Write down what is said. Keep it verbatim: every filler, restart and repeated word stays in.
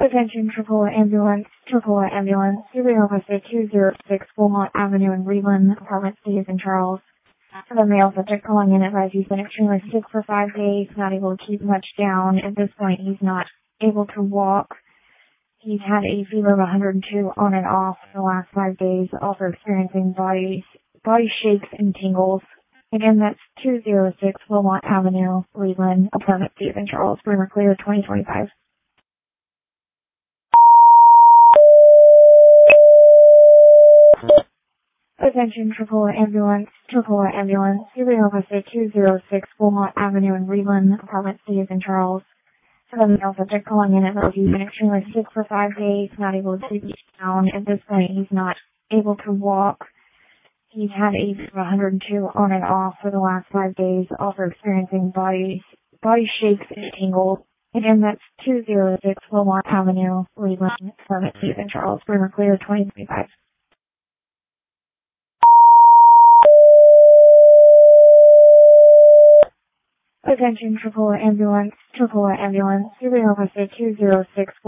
Attention Triple Ambulance, Triple Ambulance, Serial Visit two zero six Wilmot Avenue in Reedland, Apartment C in Charles. For the male subject calling in advised he's been extremely sick for five days, not able to keep much down. At this point, he's not able to walk. He's had a fever of one hundred two on and off for the last five days, also experiencing body, body shakes and tingles. Again, that's two zero six Wilmot Avenue, Reedland, Apartment C in Charles, Bremer Clear twenty twenty-five. Attention Triple Ambulance, Triple Ambulance, Serial Visit two zero six Wilmot Avenue in Reedland, Apartment C in Charles. For the male subject calling in advised he's been extremely sick for five days, not able to keep down. At this point, he's not able to walk. He's had a fever of one hundred two on and off for the last five days, also experiencing body, body shakes and tingles. Again, that's two zero six Wilmot Avenue, Reedland, Apartment C in Charles, Bremer Clear twenty twenty-five. Attention Triple Ambulance, Triple Ambulance, Serial Visit two zero six